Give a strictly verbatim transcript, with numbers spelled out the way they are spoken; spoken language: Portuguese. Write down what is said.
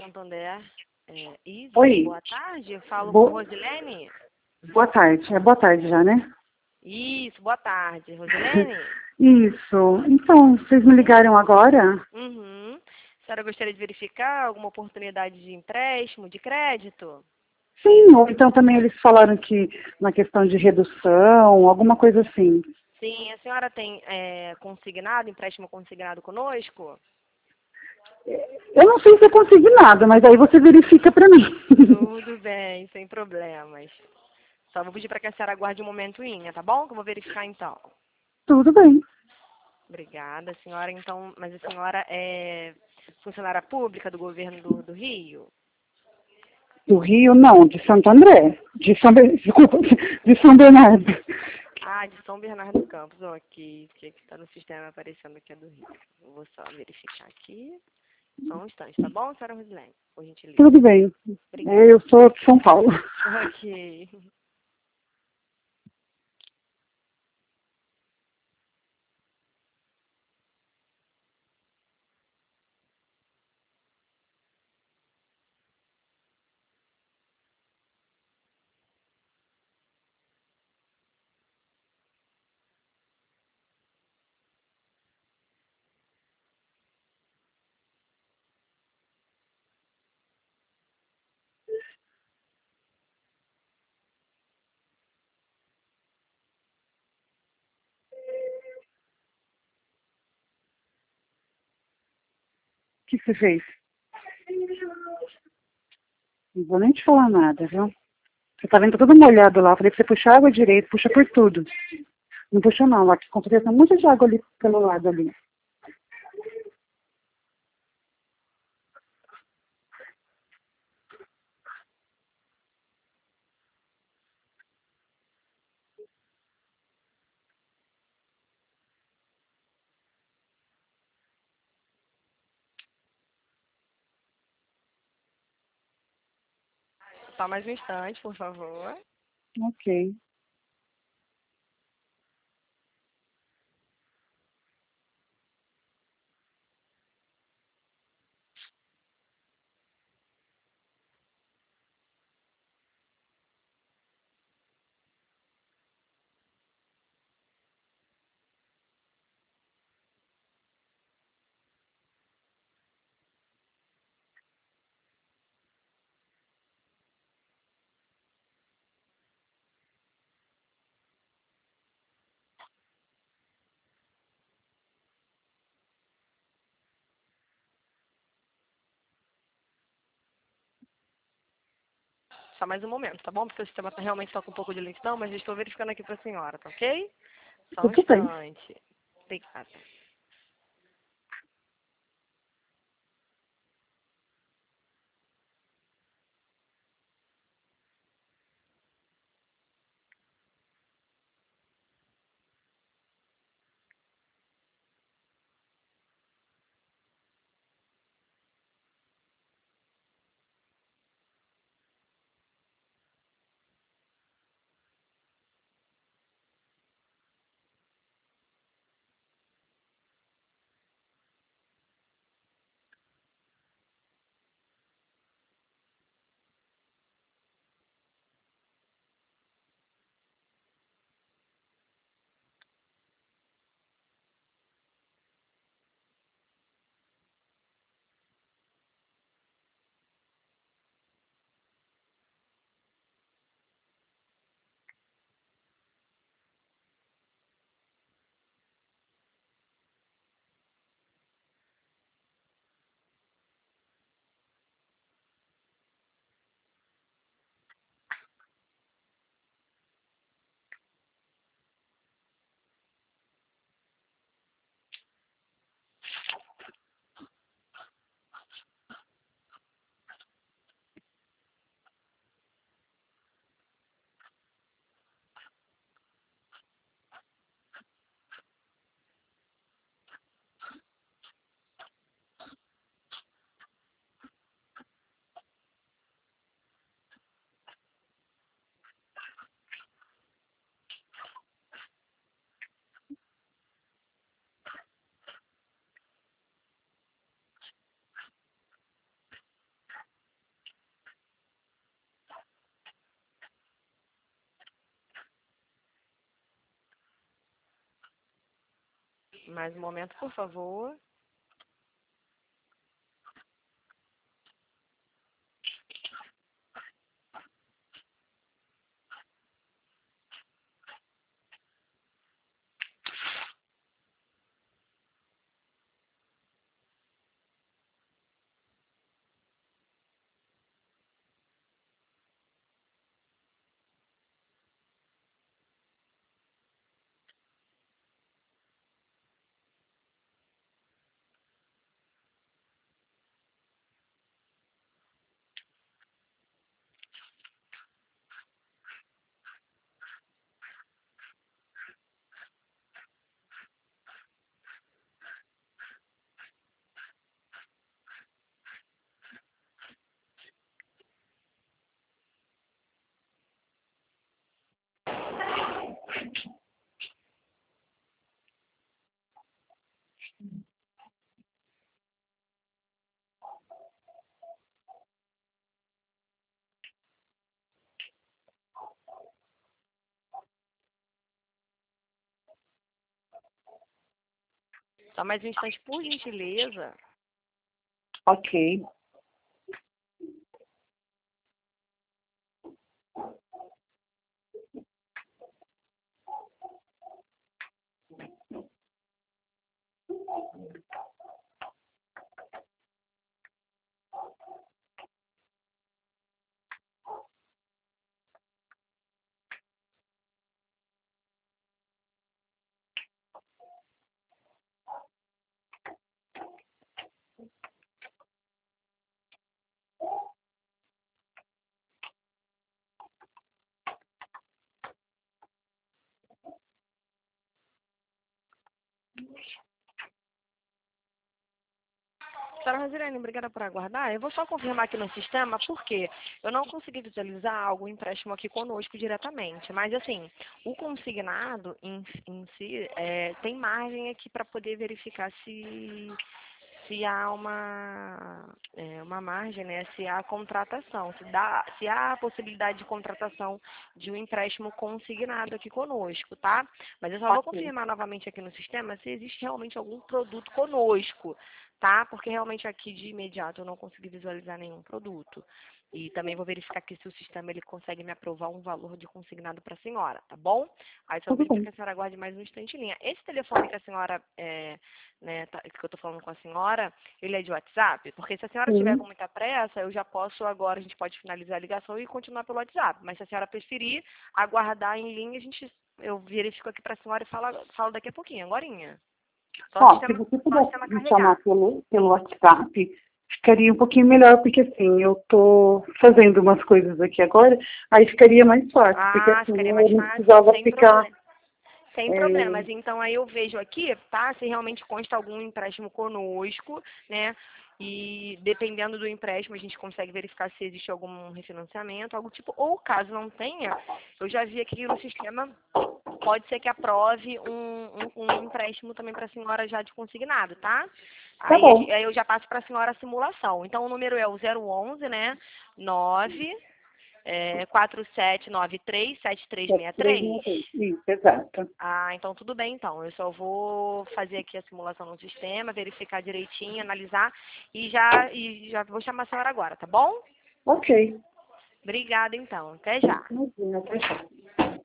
Santander. É, Isa, Oi, boa tarde. Eu falo com bo... Rosilene. boa tarde. É boa tarde já, né? Isso, boa tarde. Rosilene? Isso. Então, vocês me ligaram agora? Uhum. A senhora gostaria de verificar alguma oportunidade de empréstimo, de crédito? Sim, ou então também eles falaram que na questão de redução, alguma coisa assim. Sim, a senhora tem é, consignado, empréstimo consignado conosco? Eu não sei se eu consegui nada, mas aí você verifica pra mim. Tudo bem, sem problemas. Só vou pedir para que a senhora aguarde um momentinho, tá bom? Que eu vou verificar então. Tudo bem. Obrigada, senhora. Então, mas a senhora é funcionária pública do governo do, do Rio? Do Rio, não, de Santo André. De São, Ber- Desculpa, de São Bernardo. Ah, de São Bernardo do Campos. Ok, que está no sistema aparecendo que é do Rio. Eu vou só verificar aqui. Só um instante, tá bom, senhora Rosilene? Por gentileza. Tudo bem. Obrigada. Eu sou de São Paulo. Ok. O que você fez? Não vou nem te falar nada, viu? Você tá vendo tudo molhado lá. Falei pra você puxar água direito, puxa por tudo. Não puxa não, lá que comprei muita de água ali pelo lado ali. Só mais um instante, por favor. Ok. Só mais um momento, tá bom? Porque o sistema tá, realmente está com um pouco de lentidão, mas eu estou verificando aqui para a senhora, tá ok? Só um Tudo bem. instante. Obrigada. Mais um momento, por favor. Só mais um instante, por gentileza. Ok. Senhora Rosilene, obrigada por aguardar. Eu vou só confirmar aqui no sistema, porque eu não consegui visualizar algum empréstimo aqui conosco diretamente. Mas, assim, o consignado em, em si é, tem margem aqui para poder verificar se, se há uma, é, uma margem, né? Se há contratação, se, dá, se há a possibilidade de contratação de um empréstimo consignado aqui conosco, tá? Mas eu só vou Ok. confirmar novamente aqui no sistema se existe realmente algum produto conosco, tá? Porque realmente aqui de imediato eu não consegui visualizar nenhum produto. E também vou verificar aqui se o sistema ele consegue me aprovar um valor de consignado para a senhora, tá bom? Aí só Tudo pedir para bem. que a senhora aguarde mais um instante em linha. Esse telefone que a senhora, é, né, tá, que eu estou falando com a senhora, ele é de WhatsApp? Porque se a senhora tiver com Sim. muita pressa, eu já posso agora, a gente pode finalizar a ligação e continuar pelo WhatsApp. Mas se a senhora preferir aguardar em linha, a gente, eu verifico aqui para a senhora e falo, falo daqui a pouquinho, agorinha. Só o Ó, se sistema, você só o pudesse sistema me chamar carregar. pelo, pelo WhatsApp, ficaria um pouquinho melhor, porque assim, eu tô fazendo umas coisas aqui agora, aí ficaria mais fácil, porque Ah, assim, ficaria eu mais não fácil, precisava sem ficar. problema. Sem É, problemas. Então, aí eu vejo aqui, tá? Se realmente consta algum empréstimo conosco, né? E dependendo do empréstimo, a gente consegue verificar se existe algum refinanciamento, algo tipo. Ou caso não tenha, eu já vi aqui no sistema, pode ser que aprove um, um, um empréstimo também para a senhora já de consignado, tá? tá Aí, a gen- bom. aí eu já passo para a senhora a simulação. Então, o número é o zero onze, né? nove é, quatro sete nove três sete três É seis três três. mil vezes. Isso, exato. Ah, então tudo bem, então. Eu só vou fazer aqui a simulação no sistema, verificar direitinho, analisar e já, e já vou chamar a senhora agora, tá bom? Ok. Obrigada, então. Até já. Imagina, até já.